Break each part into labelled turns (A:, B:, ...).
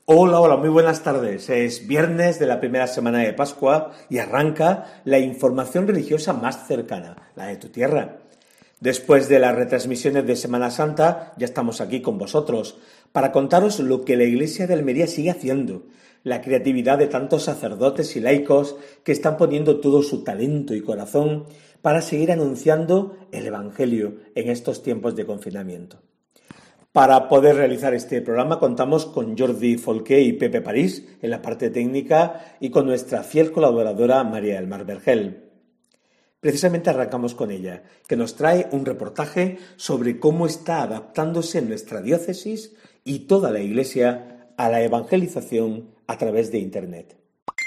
A: Hola, hola, muy buenas tardes. Es viernes de la primera semana de Pascua y arranca la información religiosa más cercana, la de tu tierra. Después de las retransmisiones de Semana Santa, ya estamos aquí con vosotros para contaros lo que la Iglesia de Almería sigue haciendo, la creatividad de tantos sacerdotes y laicos que están poniendo todo su talento y corazón para seguir anunciando el Evangelio en estos tiempos de confinamiento. Para poder realizar este programa contamos con Jordi Folqué y Pepe París en la parte técnica y con nuestra fiel colaboradora María del Mar Vergel. Precisamente arrancamos con ella, que nos trae un reportaje sobre cómo está adaptándose nuestra diócesis y toda la Iglesia a la evangelización a través de Internet.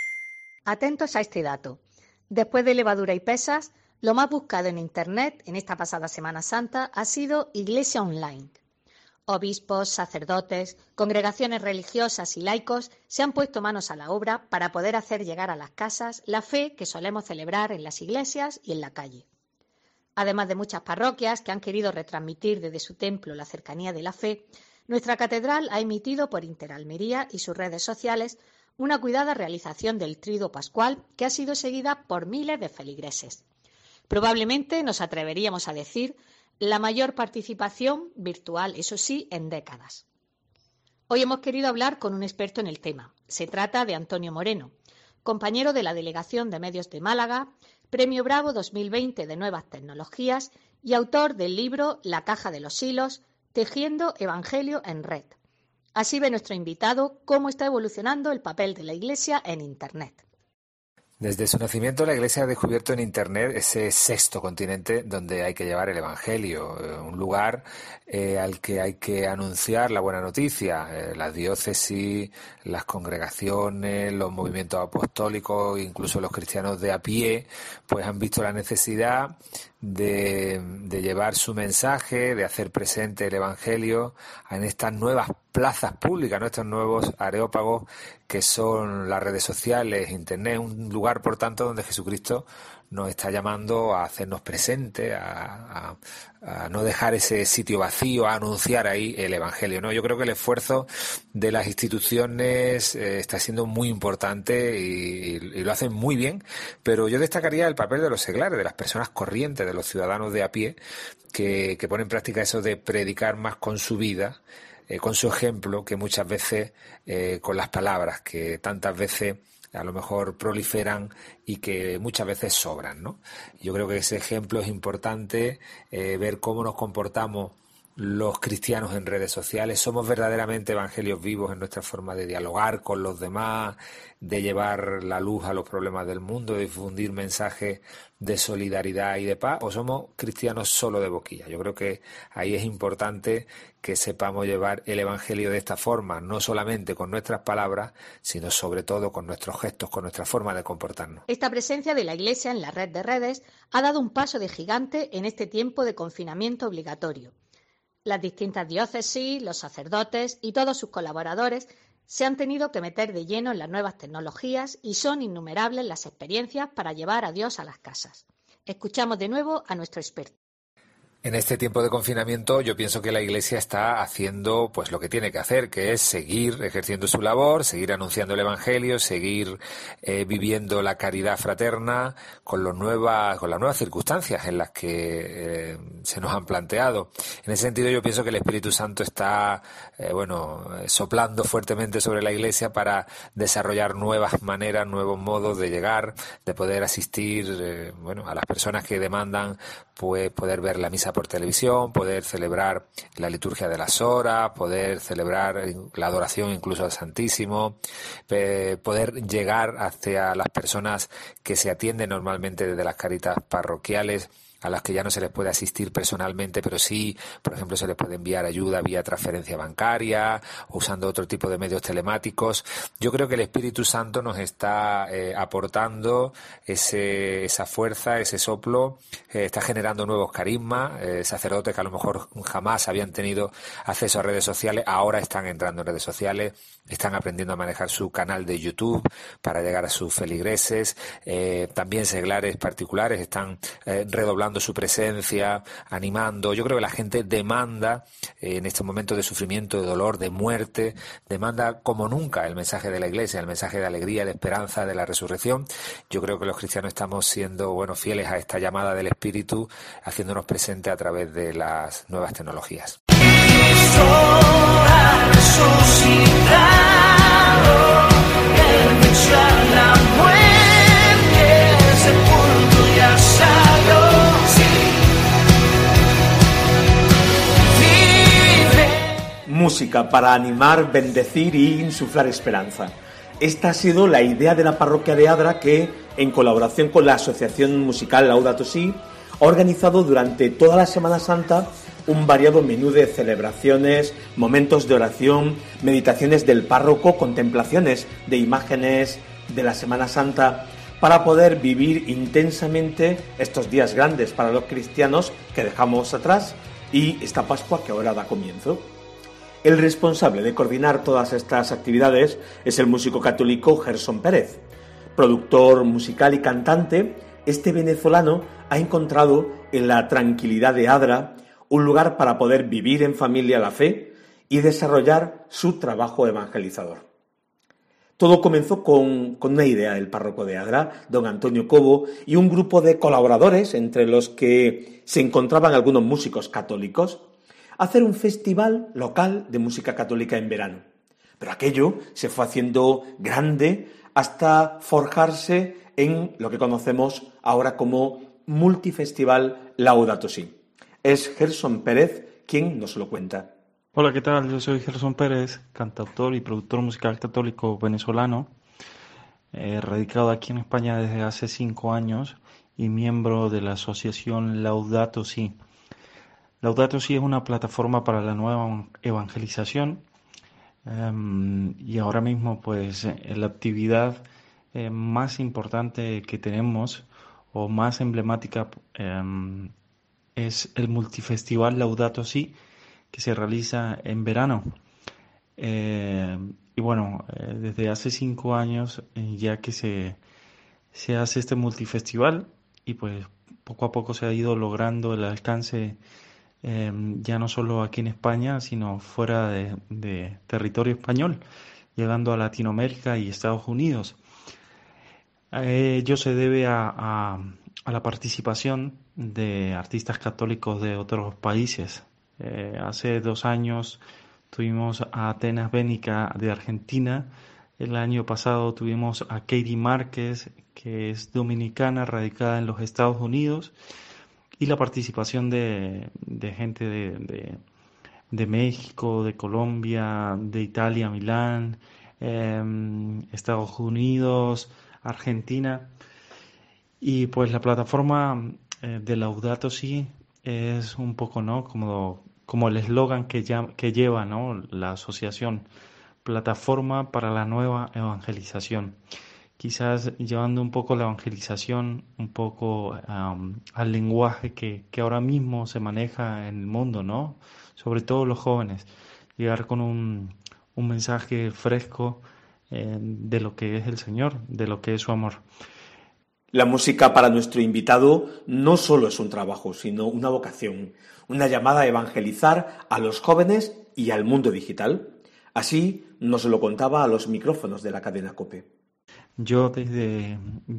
B: Atentos a este dato. Después de levadura y pesas, lo más buscado en Internet en esta pasada Semana Santa ha sido Iglesia Online. Obispos, sacerdotes, congregaciones religiosas y laicos se han puesto manos a la obra para poder hacer llegar a las casas la fe que solemos celebrar en las iglesias y en la calle. Además de muchas parroquias que han querido retransmitir desde su templo la cercanía de la fe, nuestra catedral ha emitido por Interalmería y sus redes sociales una cuidada realización del Triduo Pascual que ha sido seguida por miles de feligreses. Probablemente nos atreveríamos a decir la mayor participación virtual, eso sí, en décadas. Hoy hemos querido hablar con un experto en el tema. Se trata de Antonio Moreno, compañero de la Delegación de Medios de Málaga, Premio Bravo 2020 de Nuevas Tecnologías y autor del libro La Caja de los Hilos, Tejiendo Evangelio en Red. Así ve nuestro invitado cómo está evolucionando el papel de la Iglesia en Internet.
C: Desde su nacimiento, la Iglesia ha descubierto en Internet ese sexto continente donde hay que llevar el Evangelio, un lugar al que hay que anunciar la buena noticia. Las diócesis, las congregaciones, los movimientos apostólicos, incluso los cristianos de a pie, pues han visto la necesidad de llevar su mensaje, de hacer presente el Evangelio en estas nuevas plazas públicas, ¿no? Estos nuevos areópagos que son las redes sociales, Internet, un lugar, por tanto, donde Jesucristo nos está llamando a hacernos presentes, a no dejar ese sitio vacío, a anunciar ahí el Evangelio, ¿no? Yo creo que el esfuerzo de las instituciones está siendo muy importante y lo hacen muy bien, pero yo destacaría el papel de los seglares, de las personas corrientes, de los ciudadanos de a pie, que ponen en práctica eso de predicar más con su vida, con su ejemplo, que muchas veces con las palabras, que tantas veces a lo mejor proliferan y que muchas veces sobran, ¿no? Yo creo que ese ejemplo es importante, ver cómo nos comportamos los cristianos en redes sociales. Somos verdaderamente evangelios vivos en nuestra forma de dialogar con los demás, de llevar la luz a los problemas del mundo, de difundir mensajes de solidaridad y de paz, o somos cristianos solo de boquilla. Yo creo que ahí es importante que sepamos llevar el Evangelio de esta forma, no solamente con nuestras palabras, sino sobre todo con nuestros gestos, con nuestra forma de comportarnos.
B: Esta presencia de la Iglesia en la red de redes ha dado un paso de gigante en este tiempo de confinamiento obligatorio. Las distintas diócesis, los sacerdotes y todos sus colaboradores se han tenido que meter de lleno en las nuevas tecnologías y son innumerables las experiencias para llevar a Dios a las casas. Escuchamos de nuevo a nuestro experto.
C: En este tiempo de confinamiento yo pienso que la Iglesia está haciendo pues lo que tiene que hacer, que es seguir ejerciendo su labor, seguir anunciando el Evangelio, seguir viviendo la caridad fraterna con las nuevas circunstancias en las que se nos han planteado. En ese sentido yo pienso que el Espíritu Santo está soplando fuertemente sobre la Iglesia para desarrollar nuevas maneras, nuevos modos de llegar, de poder asistir a las personas que demandan pues poder ver la misa por televisión, poder celebrar la liturgia de las horas, poder celebrar la adoración incluso al Santísimo, poder llegar hacia las personas que se atienden normalmente desde las caritas parroquiales, a las que ya no se les puede asistir personalmente, pero sí, por ejemplo, se les puede enviar ayuda vía transferencia bancaria o usando otro tipo de medios telemáticos. Yo creo que el Espíritu Santo nos está aportando esa fuerza, ese soplo, está generando nuevos carismas, sacerdotes que a lo mejor jamás habían tenido acceso a redes sociales, ahora están entrando en redes sociales, están aprendiendo a manejar su canal de YouTube para llegar a sus feligreses, también seglares particulares están redoblando renovando su presencia, animando. Yo creo que la gente demanda, en estos momentos de sufrimiento, de dolor, de muerte, demanda como nunca el mensaje de la Iglesia, el mensaje de alegría, de esperanza, de la resurrección. Yo creo que los cristianos estamos siendo fieles a esta llamada del Espíritu, haciéndonos presentes a través de las nuevas tecnologías.
A: Música para animar, bendecir y insuflar esperanza. Esta ha sido la idea de la parroquia de Adra que, en colaboración con la asociación musical Laudato Si, ha organizado durante toda la Semana Santa un variado menú de celebraciones, momentos de oración, meditaciones del párroco, contemplaciones de imágenes de la Semana Santa, para poder vivir intensamente estos días grandes para los cristianos que dejamos atrás y esta Pascua que ahora da comienzo. El responsable de coordinar todas estas actividades es el músico católico Gerson Pérez. Productor musical y cantante, este venezolano ha encontrado en la tranquilidad de Adra un lugar para poder vivir en familia la fe y desarrollar su trabajo evangelizador. Todo comenzó con una idea del párroco de Adra, don Antonio Cobo, y un grupo de colaboradores, entre los que se encontraban algunos músicos católicos, hacer un festival local de música católica en verano. Pero aquello se fue haciendo grande hasta forjarse en lo que conocemos ahora como Multifestival Laudato Si. Es Gerson Pérez quien nos lo cuenta.
D: Hola, ¿qué tal? Yo soy Gerson Pérez, cantautor y productor musical católico venezolano, radicado aquí en España desde hace 5 años y miembro de la asociación Laudato Si. Laudato Si es una plataforma para la nueva evangelización y ahora mismo pues la actividad más importante que tenemos o más emblemática es el Multifestival Laudato Si, que se realiza en verano. Desde hace 5 años ya que se hace este multifestival y pues poco a poco se ha ido logrando el alcance ya no solo aquí en España, sino fuera de territorio español, llegando a Latinoamérica y Estados Unidos. Ello se debe a la participación de artistas católicos de otros países. Hace 2 años tuvimos a Atenas Bénica de Argentina. El año pasado tuvimos a Katie Márquez, que es dominicana, radicada en los Estados Unidos. Y la participación de gente de México, de Colombia, de Italia, Milán, Estados Unidos, Argentina. Y pues la plataforma de Laudato Si es un poco, ¿no?, como el eslogan que lleva, ¿no?, la asociación, plataforma para la nueva evangelización. Quizás llevando un poco la evangelización, un poco al lenguaje que ahora mismo se maneja en el mundo, ¿no? Sobre todo los jóvenes, llegar con un mensaje fresco de lo que es el Señor, de lo que es su amor.
A: La música para nuestro invitado no solo es un trabajo, sino una vocación, una llamada a evangelizar a los jóvenes y al mundo digital. Así nos lo contaba a los micrófonos de la cadena COPE.
D: Yo desde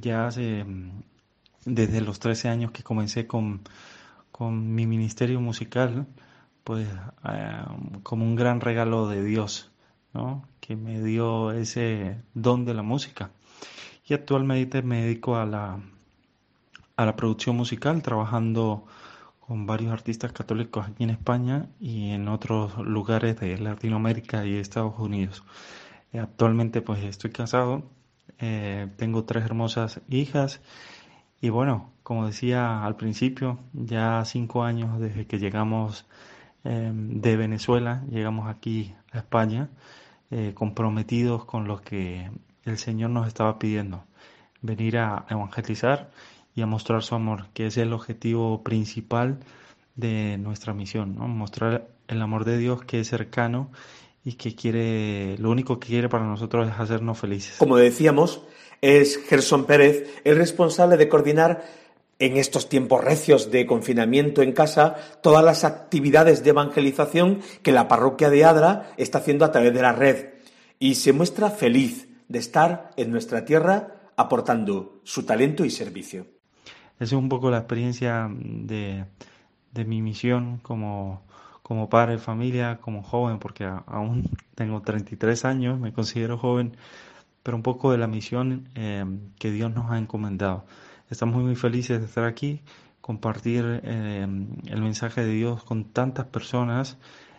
D: los 13 años que comencé con mi ministerio musical, pues como un gran regalo de Dios, ¿no?, que me dio ese don de la música. Y actualmente me dedico a la producción musical, trabajando con varios artistas católicos aquí en España y en otros lugares de Latinoamérica y Estados Unidos. Actualmente pues estoy casado. Tengo 3 hermosas hijas y bueno, como decía al principio, ya 5 años desde que llegamos de Venezuela, llegamos aquí a España, comprometidos con lo que el Señor nos estaba pidiendo, venir a evangelizar y a mostrar su amor, que es el objetivo principal de nuestra misión, ¿no? Mostrar el amor de Dios, que es cercano y que lo único que quiere para nosotros es hacernos felices.
A: Como decíamos, es Gerson Pérez el responsable de coordinar en estos tiempos recios de confinamiento en casa todas las actividades de evangelización que la parroquia de Adra está haciendo a través de la red y se muestra feliz de estar en nuestra tierra aportando su talento y servicio.
D: Esa es un poco la experiencia de mi misión como padre de familia, como joven, porque aún tengo 33 años, me considero joven, pero un poco de la misión que Dios nos ha encomendado. Estamos muy felices de estar aquí, compartir el mensaje de Dios con tantas personas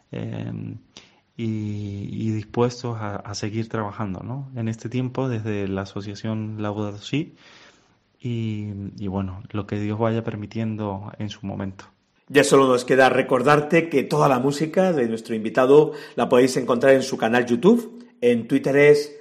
D: y dispuestos a seguir trabajando, ¿no? En este tiempo desde la asociación Laudato Si y bueno, lo que Dios vaya permitiendo en su momento.
A: Ya solo nos queda recordarte que toda la música de nuestro invitado la podéis encontrar en su canal YouTube, en Twitter es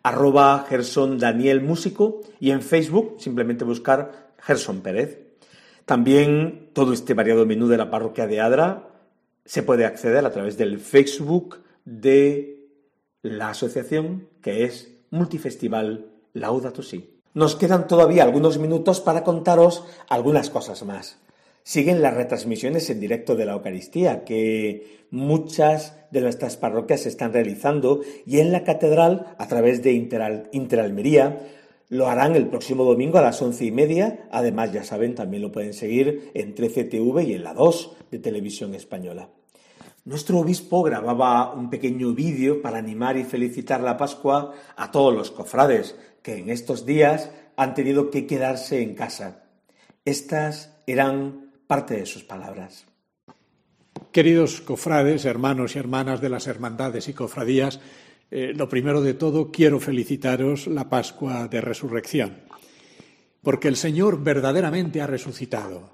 A: @GersonDanielMúsico y en Facebook simplemente buscar Gerson Pérez. También todo este variado menú de la parroquia de Adra se puede acceder a través del Facebook de la asociación que es Multifestival Laudato Si. Nos quedan todavía algunos minutos para contaros algunas cosas más. Siguen las retransmisiones en directo de la Eucaristía que muchas de nuestras parroquias están realizando y en la catedral a través de Interalmería lo harán el próximo domingo a las 11:30. Además, ya saben, también lo pueden seguir en 13TV y en la 2 de Televisión Española. Nuestro obispo grababa un pequeño vídeo para animar y felicitar la Pascua a todos los cofrades que en estos días han tenido que quedarse en casa. Estas eran parte de sus palabras.
E: Queridos cofrades, hermanos y hermanas de las hermandades y cofradías, lo primero de todo quiero felicitaros la Pascua de Resurrección, porque el Señor verdaderamente ha resucitado.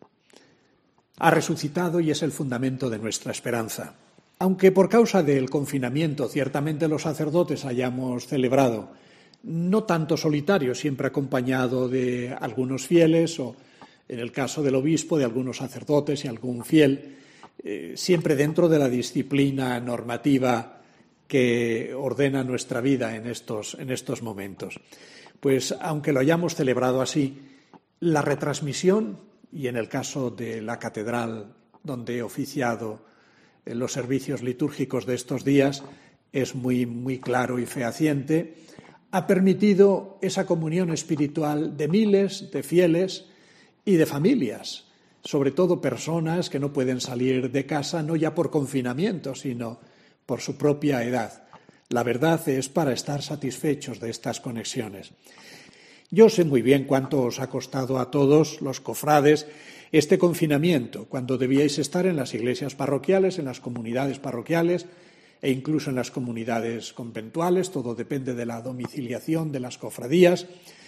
E: Ha resucitado y es el fundamento de nuestra esperanza. Aunque por causa del confinamiento ciertamente los sacerdotes hayamos celebrado, no tanto solitario, siempre acompañado de algunos fieles o, en el caso del obispo, de algunos sacerdotes y algún fiel, siempre dentro de la disciplina normativa que ordena nuestra vida en estos momentos. Pues aunque lo hayamos celebrado así, la retransmisión, y en el caso de la catedral donde he oficiado en los servicios litúrgicos de estos días, es muy, muy claro y fehaciente, ha permitido esa comunión espiritual de miles de fieles y de familias, sobre todo personas que no pueden salir de casa no ya por confinamiento, sino por su propia edad. La verdad es para estar satisfechos de estas conexiones. Yo sé muy bien cuánto os ha costado a todos los cofrades este confinamiento, cuando debíais estar en las iglesias parroquiales, en las comunidades parroquiales e incluso en las comunidades conventuales. Todo depende de la domiciliación de las cofradías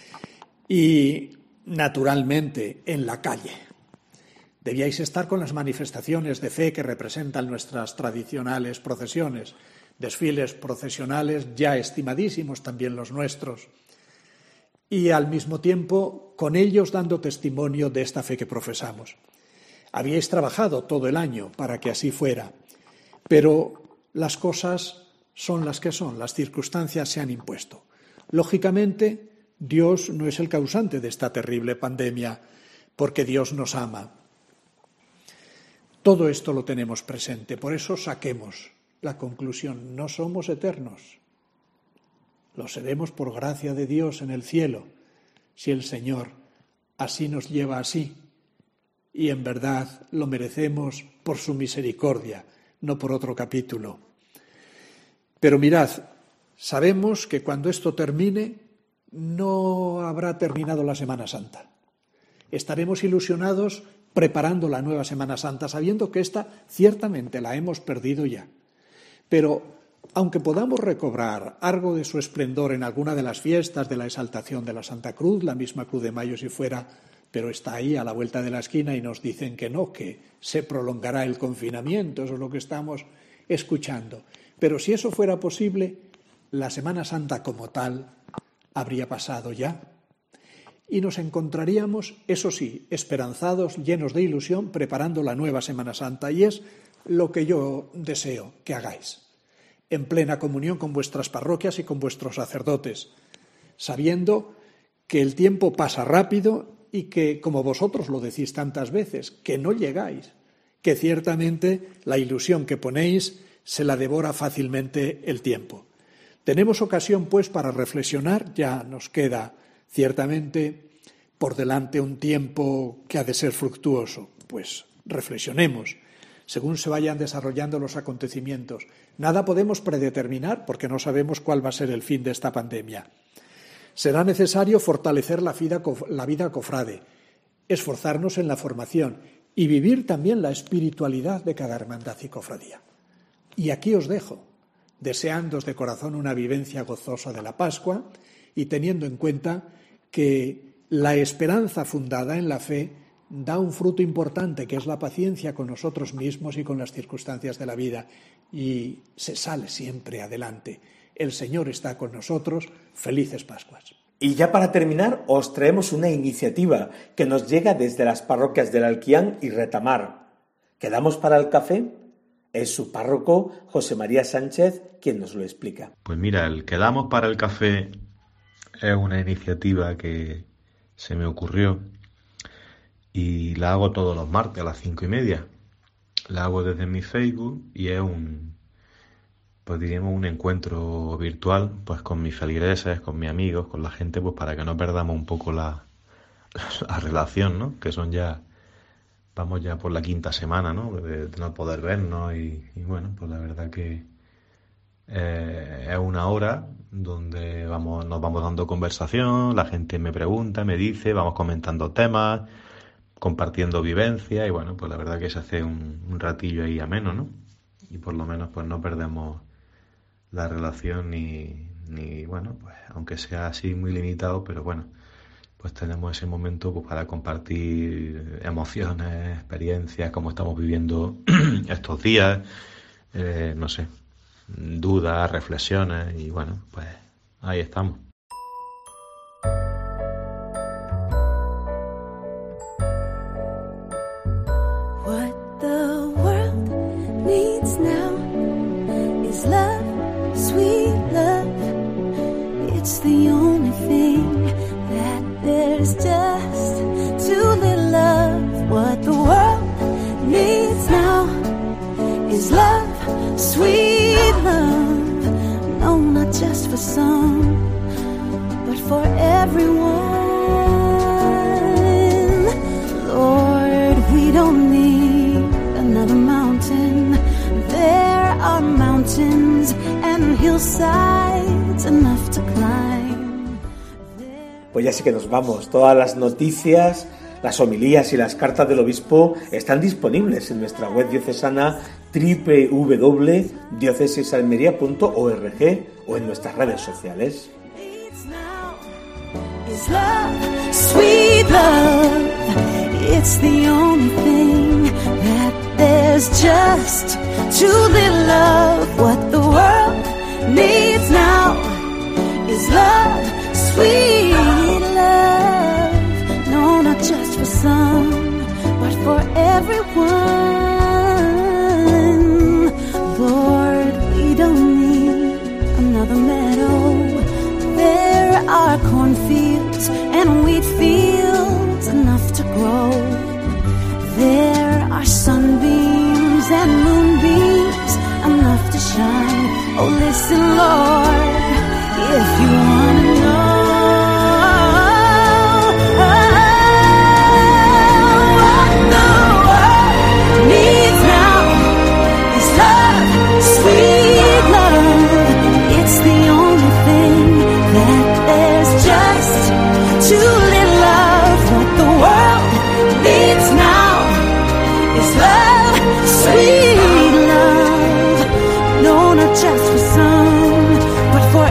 E: y, naturalmente, en la calle. Debíais estar con las manifestaciones de fe que representan nuestras tradicionales procesiones, desfiles procesionales ya estimadísimos también los nuestros, y al mismo tiempo con ellos dando testimonio de esta fe que profesamos. Habíais trabajado todo el año para que así fuera, pero las cosas son las que son, las circunstancias se han impuesto. Lógicamente, Dios no es el causante de esta terrible pandemia, porque Dios nos ama. Todo esto lo tenemos presente, por eso saquemos la conclusión: no somos eternos. Lo seremos por gracia de Dios en el cielo, si el Señor así nos lleva así, y en verdad lo merecemos por su misericordia, no por otro capítulo. Pero mirad, sabemos que cuando esto termine, no habrá terminado la Semana Santa. Estaremos ilusionados preparando la nueva Semana Santa, sabiendo que esta ciertamente la hemos perdido ya. Pero aunque podamos recobrar algo de su esplendor en alguna de las fiestas de la exaltación de la Santa Cruz, la misma Cruz de Mayo si fuera, pero está ahí a la vuelta de la esquina y nos dicen que no, que se prolongará el confinamiento, eso es lo que estamos escuchando. Pero si eso fuera posible, la Semana Santa como tal habría pasado ya. Y nos encontraríamos, eso sí, esperanzados, llenos de ilusión, preparando la nueva Semana Santa. Y es lo que yo deseo que hagáis, en plena comunión con vuestras parroquias y con vuestros sacerdotes, sabiendo que el tiempo pasa rápido y que, como vosotros lo decís tantas veces, que no llegáis, que ciertamente la ilusión que ponéis se la devora fácilmente el tiempo. Tenemos ocasión, pues, para reflexionar. Ya nos queda ciertamente por delante un tiempo que ha de ser fructuoso. Pues reflexionemos según se vayan desarrollando los acontecimientos. Nada podemos predeterminar porque no sabemos cuál va a ser el fin de esta pandemia. Será necesario fortalecer la vida cofrade, esforzarnos en la formación y vivir también la espiritualidad de cada hermandad y cofradía. Y aquí os dejo, deseándoos de corazón una vivencia gozosa de la Pascua y teniendo en cuenta que la esperanza fundada en la fe da un fruto importante, que es la paciencia con nosotros mismos y con las circunstancias de la vida, y se sale siempre adelante. El Señor está con nosotros. Felices Pascuas.
A: Y ya para terminar, os traemos una iniciativa que nos llega desde las parroquias del Alquián y Retamar. ¿Quedamos para el café? Es su párroco, José María Sánchez, quien nos lo explica.
F: Pues mira, el Quedamos para el café es una iniciativa que se me ocurrió y la hago todos los martes a las 5:30. La hago desde mi Facebook y es un encuentro virtual, pues con mis feligreses, con mis amigos, con la gente, pues para que no perdamos un poco la relación, ¿no? Que vamos ya por la 5ª semana, ¿no? De no poder vernos y bueno, pues la verdad que es una hora donde nos vamos dando conversación, la gente me pregunta, me dice, vamos comentando temas, compartiendo vivencias y bueno, pues la verdad que se hace un ratillo ahí ameno, ¿no? Y por lo menos pues no perdemos la relación ni bueno, pues aunque sea así muy limitado, pero bueno, pues tenemos ese momento pues para compartir emociones, experiencias, cómo estamos viviendo estos días, no sé, dudas, reflexiones y bueno, pues ahí estamos.
G: It's the only thing that there's just too little of. What the world needs now is love, sweet love. No, not just for some, but for everyone. Lord, we don't need another mountain. There are mountains and hillsides enough to climb.
A: Pues ya sí que nos vamos. Todas las noticias, las homilías y las cartas del obispo están disponibles en nuestra web diocesana www.diocesesalmeria.org o en nuestras redes sociales.
G: It's the only thing that there's just too little of. What the world needs now is love, sweet love. No, not just for some, but for everyone. Lord, we don't need another meadow. There are cornfields and wheat fields enough to grow. There are sunbeams and moonbeams enough to shine. Oh, listen, Lord, if you want to know what the world needs now is love, sweet love. It's the only thing that there's just too little of. What the world needs now is love, sweet love. No, not just for some, but for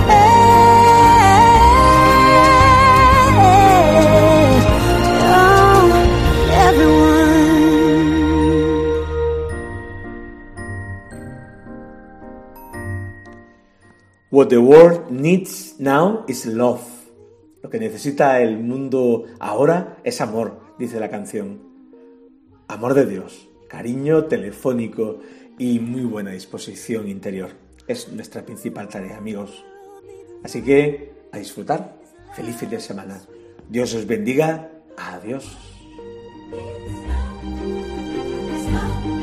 G: everyone.
A: What the world needs now is love. Lo que necesita el mundo ahora es amor, dice la canción. Amor de Dios, cariño telefónico y muy buena disposición interior. Es nuestra principal tarea, amigos. Así que, a disfrutar. Feliz fin de semana. Dios os bendiga Adiós.
G: It's love.